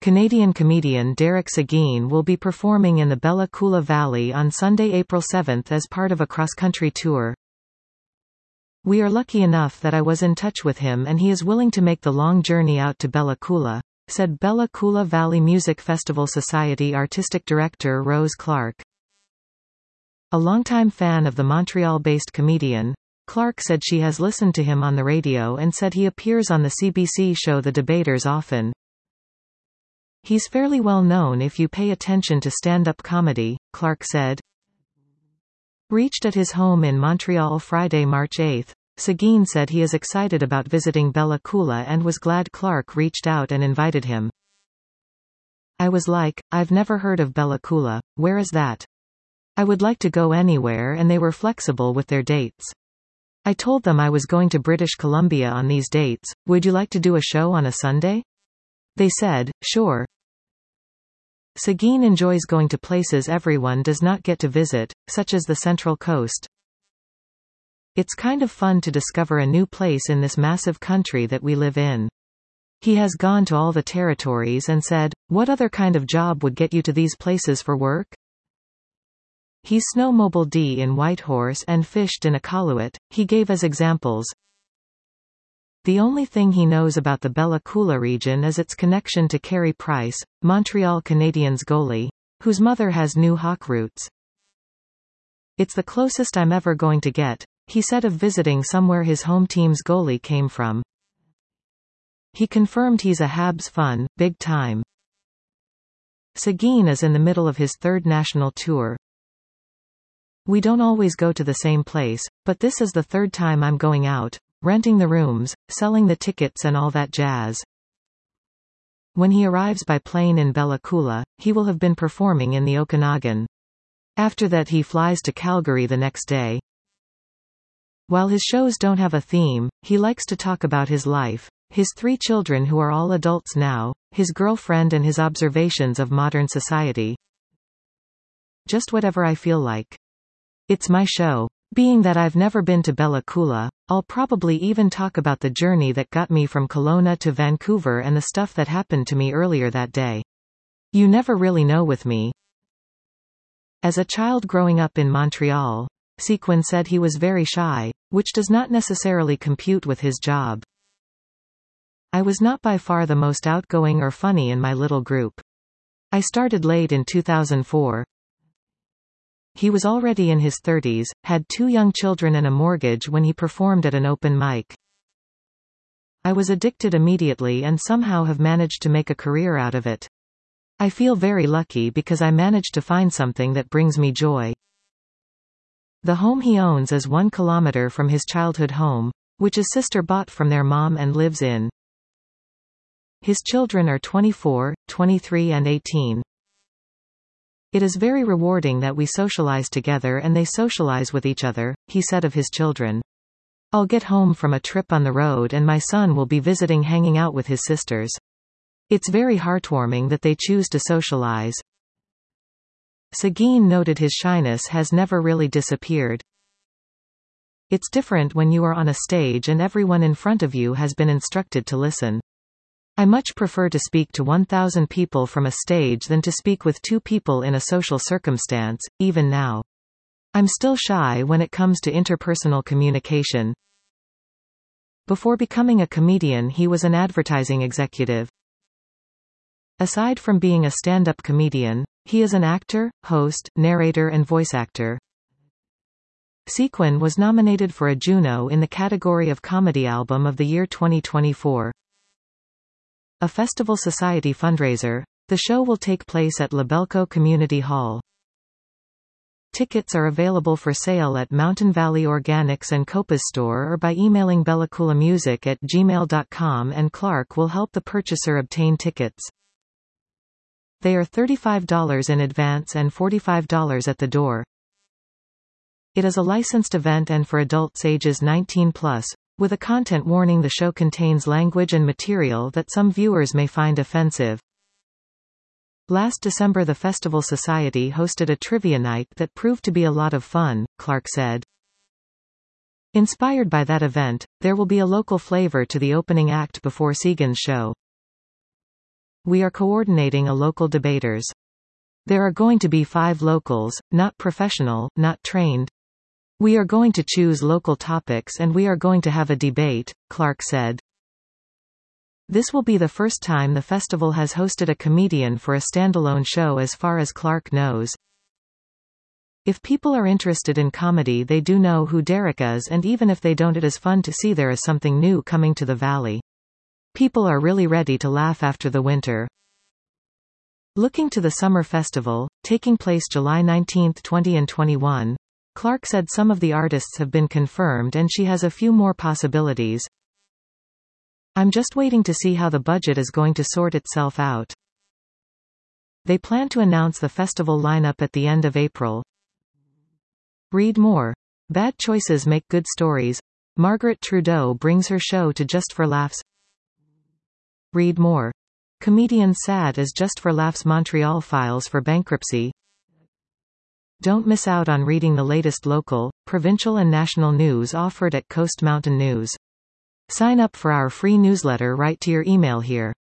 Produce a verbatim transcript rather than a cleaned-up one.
Canadian comedian Derek Seguin will be performing in the Bella Coola Valley on Sunday, April seventh as part of a cross-country tour. "We are lucky enough that I was in touch with him and he is willing to make the long journey out to Bella Coola," said Bella Coola Valley Music Festival Society Artistic Director Rose Clark. A longtime fan of the Montreal-based comedian, Clark said she has listened to him on the radio and said he appears on the C B C show The Debaters often. "He's fairly well known if you pay attention to stand-up comedy," Clark said. Reached at his home in Montreal Friday, March eighth, Seguin said he is excited about visiting Bella Coola and was glad Clark reached out and invited him. "I was like, I've never heard of Bella Coola, where is that? I would like to go anywhere and they were flexible with their dates. I told them I was going to British Columbia on these dates, would you like to do a show on a Sunday? They said, sure." Seguin enjoys going to places everyone does not get to visit, such as the Central Coast. "It's kind of fun to discover a new place in this massive country that we live in." He has gone to all the territories and said, "What other kind of job would get you to these places for work?" He's snowmobiled in Whitehorse and fished in Iqaluit, he gave as examples. The only thing he knows about the Bella Coola region is its connection to Carey Price, Montreal Canadiens goalie, whose mother has New Hawk roots. "It's the closest I'm ever going to get," he said of visiting somewhere his home team's goalie came from. He confirmed he's a Habs fan, big time. Seguin is in the middle of his third national tour. "We don't always go to the same place, but this is the third time I'm going out. Renting the rooms, selling the tickets and all that jazz." When he arrives by plane in Bella Coola, he will have been performing in the Okanagan. After that he flies to Calgary the next day. While his shows don't have a theme, he likes to talk about his life, his three children who are all adults now, his girlfriend and his observations of modern society. "Just whatever I feel like. It's my show. Being that I've never been to Bella Coola, I'll probably even talk about the journey that got me from Kelowna to Vancouver and the stuff that happened to me earlier that day. You never really know with me." As a child growing up in Montreal, Seguin said he was very shy, which does not necessarily compute with his job. "I was not by far the most outgoing or funny in my little group. I started late in two thousand four. He was already in his thirties, had two young children and a mortgage when he performed at an open mic. "I was addicted immediately and somehow have managed to make a career out of it. I feel very lucky because I managed to find something that brings me joy." The home he owns is one kilometer from his childhood home, which his sister bought from their mom and lives in. His children are twenty-four, twenty-three and eighteen. "It is very rewarding that we socialize together and they socialize with each other," he said of his children. "I'll get home from a trip on the road and my son will be visiting hanging out with his sisters. It's very heartwarming that they choose to socialize." Seguin noted his shyness has never really disappeared. "It's different when you are on a stage and everyone in front of you has been instructed to listen. I much prefer to speak to one thousand people from a stage than to speak with two people in a social circumstance, even now. I'm still shy when it comes to interpersonal communication." Before becoming a comedian he was an advertising executive. Aside from being a stand-up comedian, he is an actor, host, narrator and voice actor. Seguin was nominated for a Juno in the category of Comedy Album of the Year twenty twenty-four. A Festival Society fundraiser, the show will take place at Labelco Community Hall. Tickets are available for sale at Mountain Valley Organics and Copa's store or by emailing bellacoolamusic at gmail dot com and Clark will help the purchaser obtain tickets. They are thirty-five dollars in advance and forty-five dollars at the door. It is a licensed event and for adults ages nineteen plus, with a content warning. The show contains language and material that some viewers may find offensive. Last December the Festival Society hosted a trivia night that proved to be a lot of fun, Clark said. Inspired by that event, there will be a local flavor to the opening act before Seguin's show. We are coordinating a local debaters. There are going to be five locals, not professional, not trained. We are going to choose local topics and we are going to have a debate, Clark said. This will be the first time the festival has hosted a comedian for a standalone show as far as Clark knows. If people are interested in comedy, they do know who Derek is, and even if they don't, it is fun to see there is something new coming to the valley. People are really ready to laugh after the winter. Looking to the summer festival, taking place July nineteenth, twentieth and twenty-first, Clark said some of the artists have been confirmed and she has a few more possibilities. I'm just waiting to see how the budget is going to sort itself out. They plan to announce the festival lineup at the end of April. Read more. Bad choices make good stories. Margaret Trudeau brings her show to Just for Laughs. Read more. Comedian sad as Just for Laughs Montreal files for bankruptcy. Don't miss out on reading the latest local, provincial and national news offered at Coast Mountain News. Sign up for our free newsletter right to your email here.